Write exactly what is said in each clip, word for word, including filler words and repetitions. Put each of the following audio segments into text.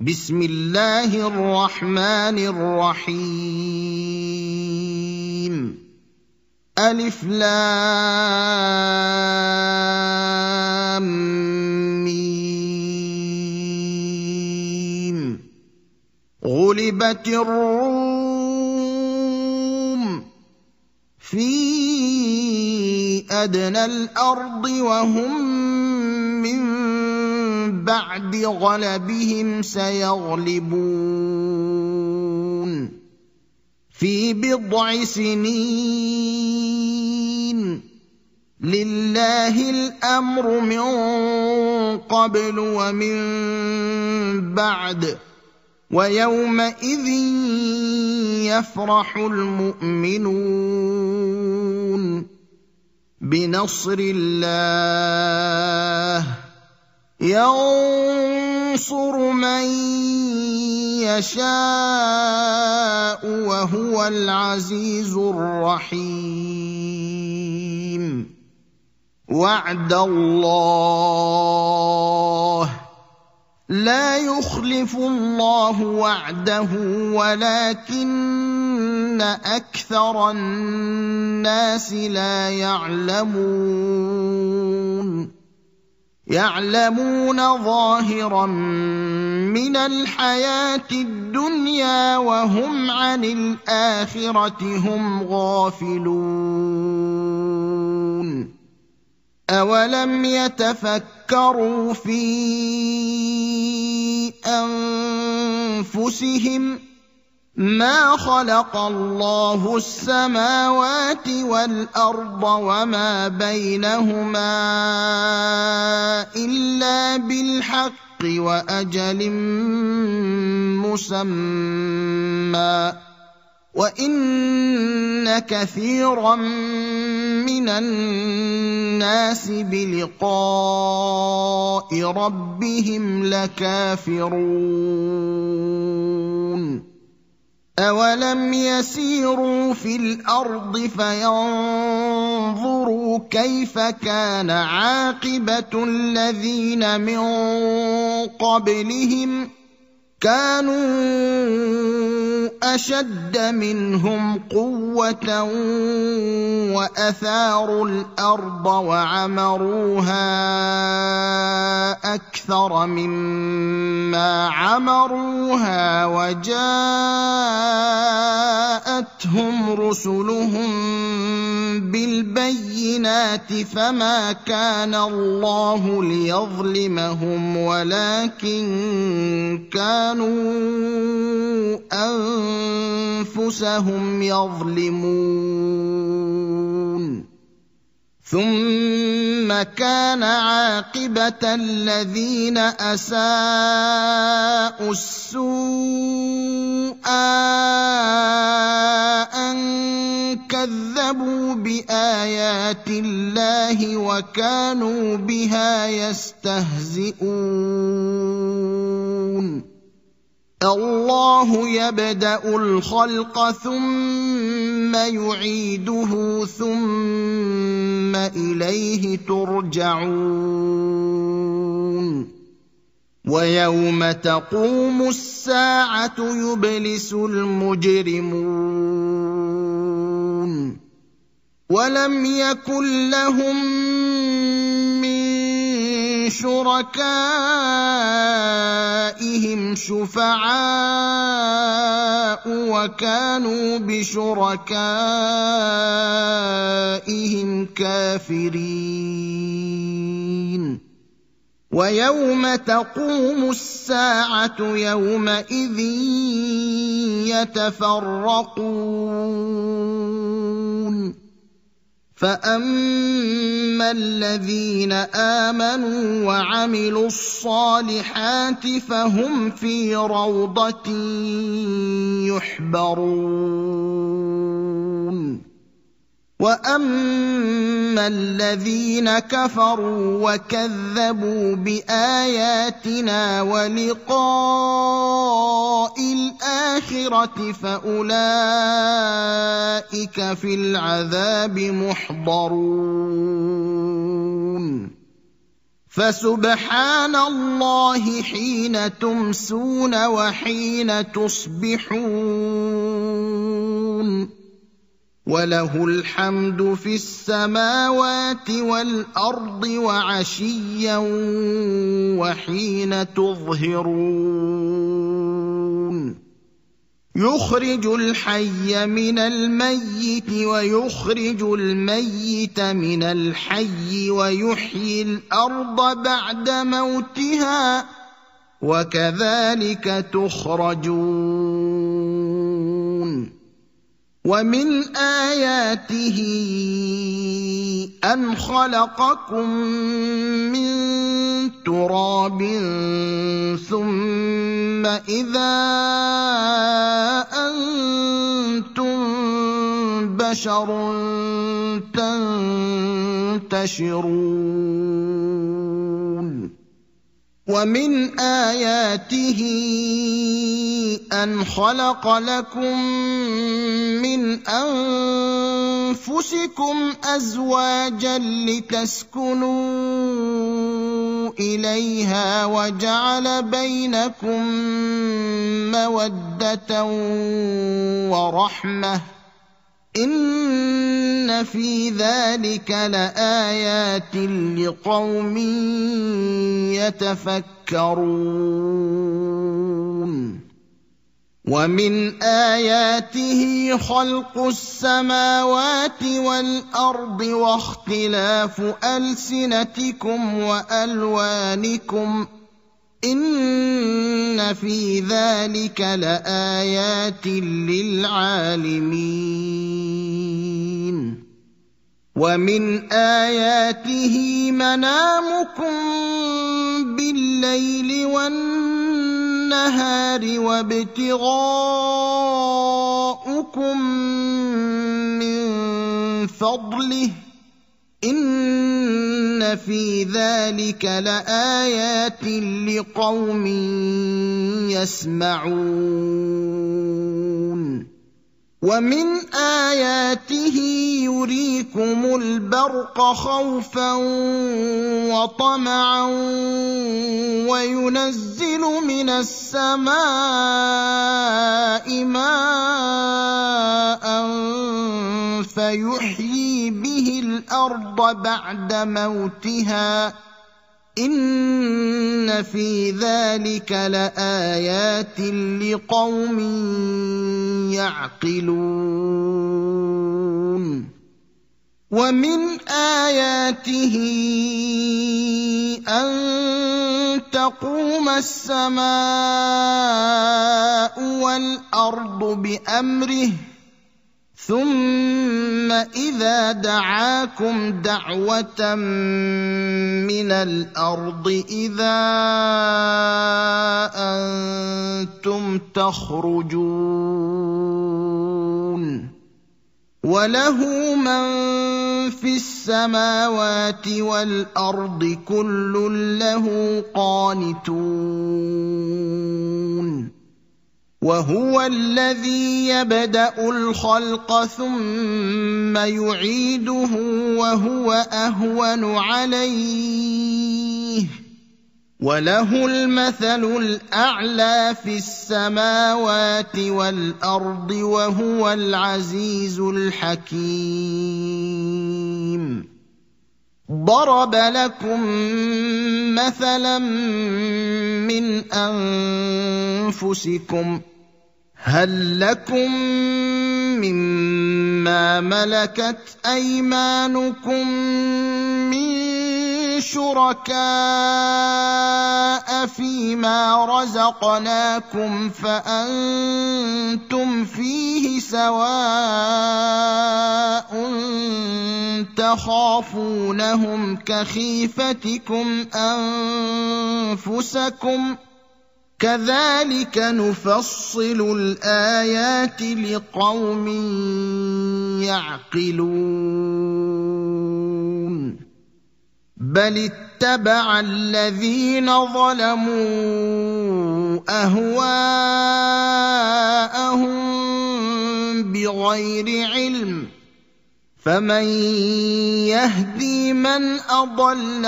بسم الله الرحمن الرحيم ألف لام ميم غلبت الروم في أدنى الأرض وهم من بعد غلبهم سيغلبون في بضع سنين لله الأمر من قبل ومن بعد ويومئذ يفرح المؤمنون بنصر الله ينصر من يشاء وهو العزيز الرحيم وعد الله لا يخلف الله وعده ولكن أكثر الناس لا يعلمون يعلمون ظاهرا من الحياة الدنيا وهم عن الآخرة هم غافلون أولم يتفكروا في أنفسهم ما خلق الله السماوات والأرض وما بينهما إلا بالحق وأجل مسمى وإن كثيرا من الناس بلقاء ربهم لكافرون أولم يسيروا في الأرض فينظروا كيف كان عاقبة الذين من قبلهم كانوا أشد منهم قوة وأثاروا الأرض وعمروها أكثر مما عمروها وجاءتهم رسلهم بالبينات فما كان الله ليظلمهم ولكن كانوا أنفسهم يظلمون ثم كان عاقبة الذين أساءوا السوء أن كذبوا بآيات الله وكانوا بها يستهزئون الله يبدأ الخلق ثم يعيده ثم إليه ترجعون ويوم تقوم الساعة يبلس المجرمون ولم يكن لهم من شركائهم شفعاء وكانوا بشركائهم كافرين ويوم تقوم الساعة يومئذ يتفرقون فأما الذين آمنوا وعملوا الصالحات فهم في روضة يحبرون وأما الذين كفروا وكذبوا بآياتنا ولقاء الآخرة فأولئك في العذاب محضرون فسبحان الله حين تمسون وحين تصبحون وله الحمد في السماوات والأرض وعشيا وحين تظهرون يخرج الحي من الميت ويخرج الميت من الحي ويحيي الأرض بعد موتها وكذلك تخرجون ومن آياته أن خلقكم من تراب ثم إذا أنتم بشر تنتشرون ومن آياته أن خلق لكم من أنفسكم أزواجا لتسكنوا إليها وجعل بينكم مودة ورحمة إن في ذلك لآيات لقوم يتفكرون ومن آياته خلق السماوات والأرض واختلاف ألسنتكم وألوانكم إن في ذلك لآيات للعالمين ومن آياته منامكم بالليل والنهار وابتغاؤكم من فضله إن في ذلك لآيات لقوم يسمعون ومن آياته يريكم البرق خوفا وطمعا وينزل من السماء ماء فيحيي به الأرض بعد موتها إن في ذلك لآيات لقوم يعقلون ومن آياته أن تقوم السماء والأرض بأمره ثم إذا دعاكم دعوة من الأرض إذا أنتم تخرجون وله من في السماوات والأرض كل له قانتون وهو الذي يبدأ الخلق ثم يعيده وهو أهون عليه وله المثل الأعلى في السماوات والأرض وهو العزيز الحكيم ضرب لكم مثلا من أنفسكم هل لكم مما ملكت أيمانكم من شركاء فيما رزقناكم فأنتم فيه سواء تخافونهم كخيفتكم أنفسكم كذلك نفصل الآيات لقوم يعقلون بل اتبع الذين ظلموا أهواءهم بغير علم فمن يهدي من أضل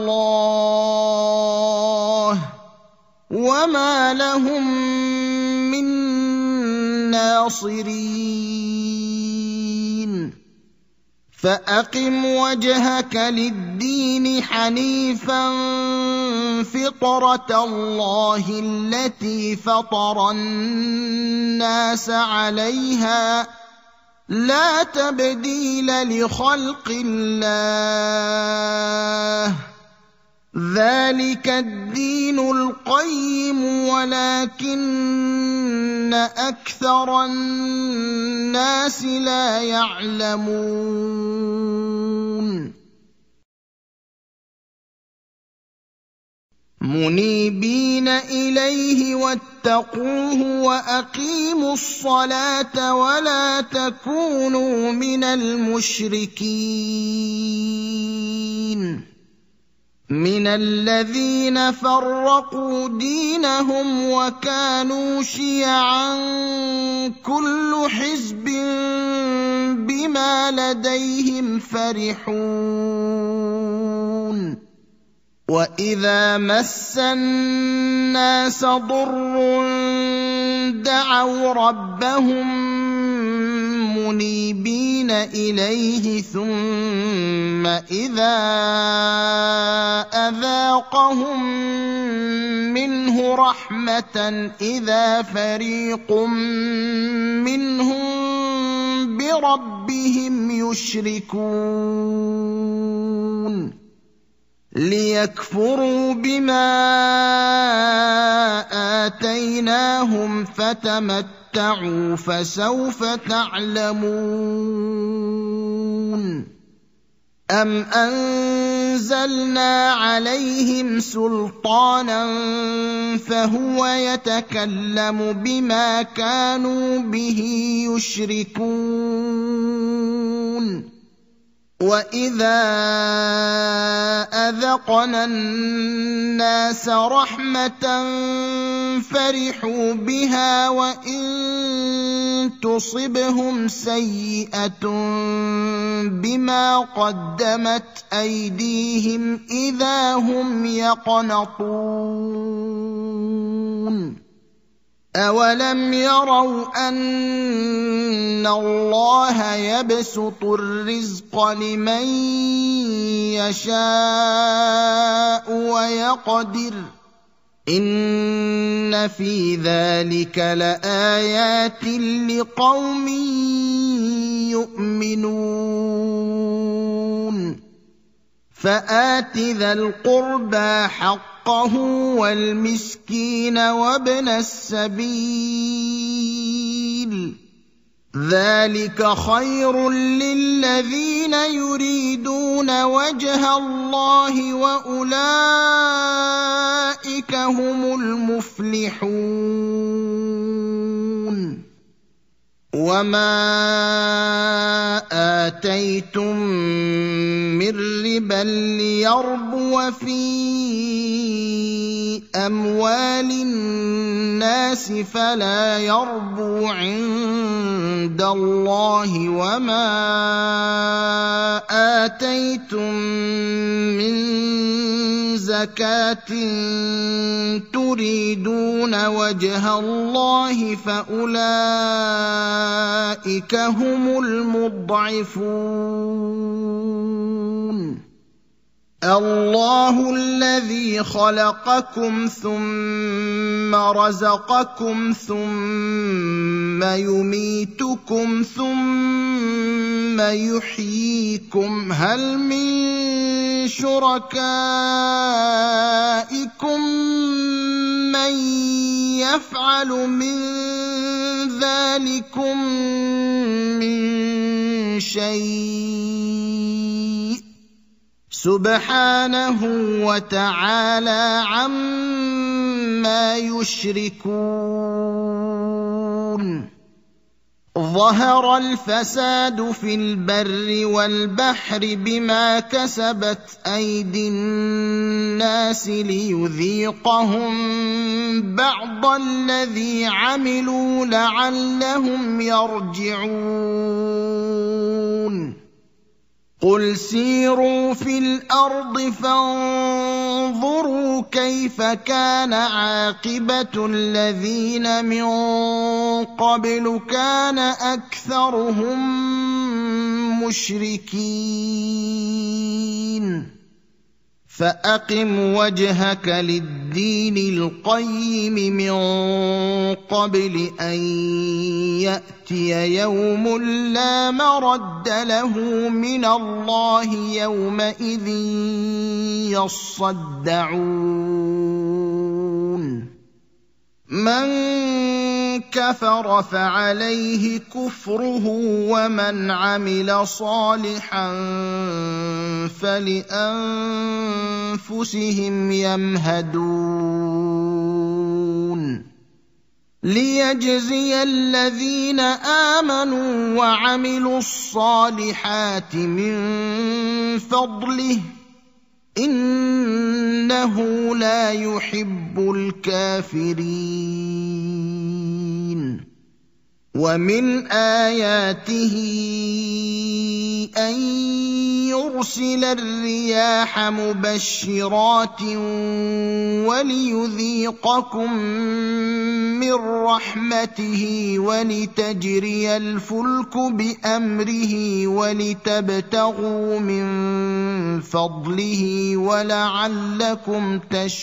الله وما لهم من ناصرين فأقم وجهك للدين حنيفا فطرة الله التي فطر الناس عليها لا تبديل لخلق الله ذلك الدين القيم ولكن أكثر الناس لا يعلمون منيبين إليه واتقوه وأقيموا الصلاة ولا تكونوا من المشركين من الذين فرقوا دينهم وكانوا شيعا كل حزب بما لديهم فرحون وإذا مس الناس ضر دعوا ربهم منيبين إليه ثم إذا أذاقهم منه رحمة إذا فريق منهم بربهم يشركون ليكفروا بما آتيناهم فتمتعوا فسوف تعلمون أم أنزلنا عليهم سلطانا فهو يتكلم بما كانوا به يشركون وإذا أذقنا الناس رحمة فرحوا بها وإن تصبهم سيئة بما قدمت أيديهم إذا هم يقنطون أولم يروا أن الله يبسط الرزق لمن يشاء ويقدر إن في ذلك لآيات لقوم يؤمنون فآت ذا القربى حقه والمسكين وابن السبيل ذلك خير للذين يريدون وجه الله وأولئك هم المفلحون وما آتيتم من ربا ليربو في أموال الناس فلا يربو عند الله وما آتيتم من زكاة تريدون وجه الله فأولئك هم المضعفون الله الذي خلقكم ثم رزقكم ثم يميتكم ثم يحييكم هل من شركائكم من يفعل من ذلكم من شيء سبحانه وتعالى عما يشركون ظهر الفساد في البر والبحر بما كسبت أيدي الناس ليذيقهم بعض الذي عملوا لعلهم يرجعون قل سيروا في الأرض فانظروا كيف كان عاقبة الذين من قبل كان أكثرهم مشركين فأقم وجهك للدين القيم من قبل أن يأتي يوم لا مرد له من الله يومئذ يصدعون من كفر فعليه كفره ومن عمل صالحا فلأنفسهم يمهدون ليجزي الذين آمنوا وعملوا الصالحات من فضله إنه لا يحب الكافرين ومن آياته أن يرسل الرياح مبشرات وليذيقكم من رحمته ولتجري الفلك بأمره ولتبتغوا من فضله ولعلكم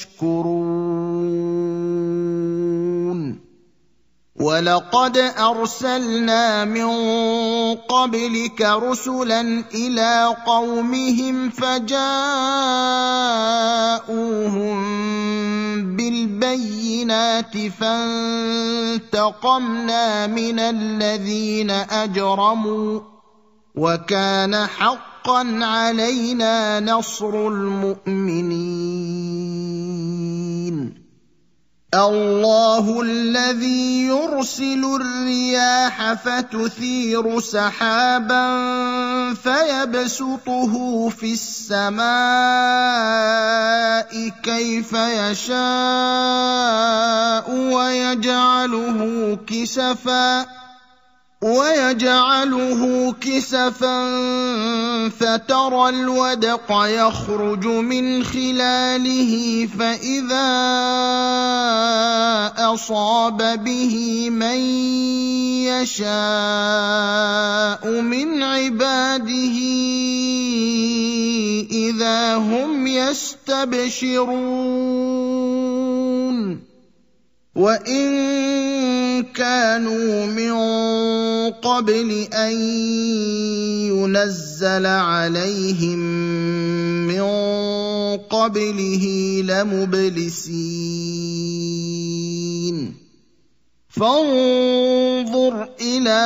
تشكرون ولقد أرسلنا من قبلك رسلا إلى قومهم فجاءوهم بالبينات فانتقمنا من الذين أجرموا وكان حقا علينا نصر المؤمنين الله الذي يرسل الرياح فتثير سحابا فيبسطه في السماء كيف يشاء ويجعله كسفا ويجعله كسفا فترى الودق يخرج من خلاله فإذا أصاب به من يشاء من عباده إذا هم يستبشرون وإن كانوا من قبل أن ينزل عليهم من قبله لمبلسين فانظر إلى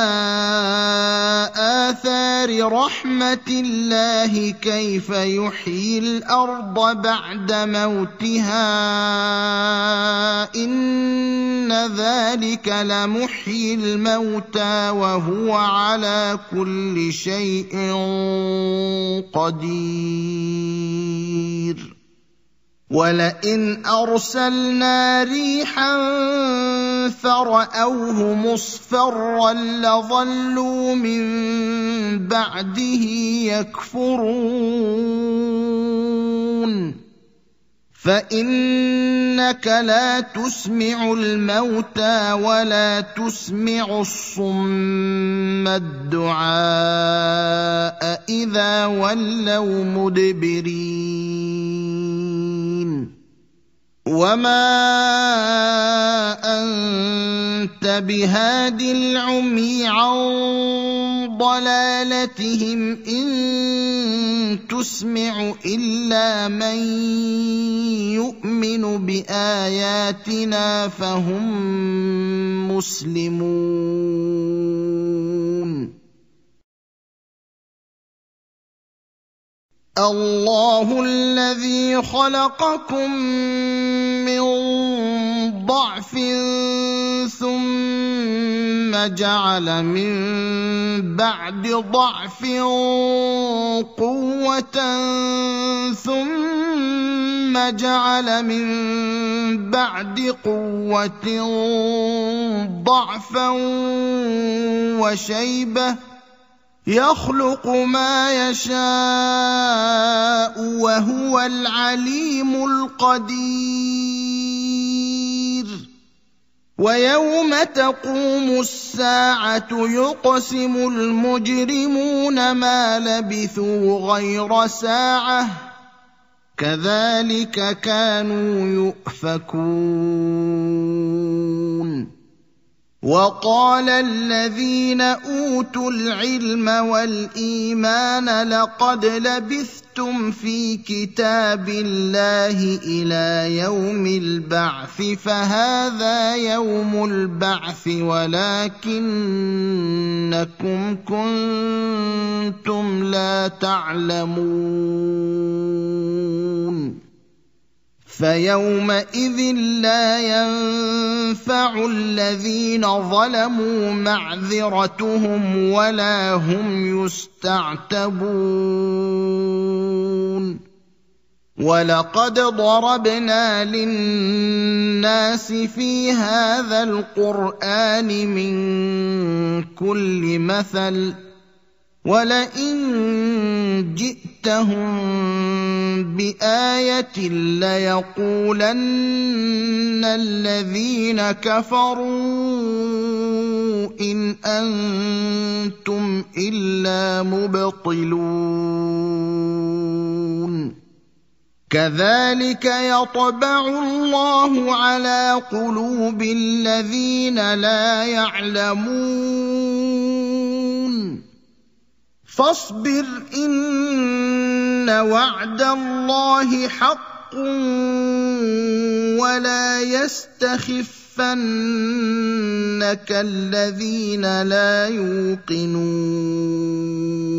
آثار رحمة الله كيف يحيي الأرض بعد موتها إن ذلك لمحيي الموتى وهو على كل شيء قدير ولئن أرسلنا ريحا فرأوه مصفرا لظلوا من بعده يكفرون فإنك لا تسمع الموتى ولا تسمع الصم الدعاء إذا ولوا مدبرين وما أنت بهاد العمي عن ضلالتهم إن تسمع إلا من يؤمن بآياتنا فهم مسلمون الله الذي خلقكم من ضعف ثم جعل من بعد ضعف قوة ثم جعل من بعد قوة ضعفا وشيبة يخلق ما يشاء وهو العليم القدير ويوم تقوم الساعة يقسم المجرمون ما لبثوا غير ساعة كذلك كانوا يؤفكون وقال الذين أوتوا العلم والإيمان لقد لبثتم في كتاب الله إلى يوم البعث فهذا يوم البعث ولكنكم كنتم لا تعلمون فيومئذ لا ينفع الذين ظلموا معذرتهم ولا هم يستعتبون ولقد ضربنا للناس في هذا القرآن من كل مثل ولئن جئتهم بآية ليقولن الذين كفروا إن أنتم إلا مبطلون كذلك يطبع الله على قلوب الذين لا يعلمون فاصبر إن وعد الله حق ولا يستخفنك الذين لا يوقنون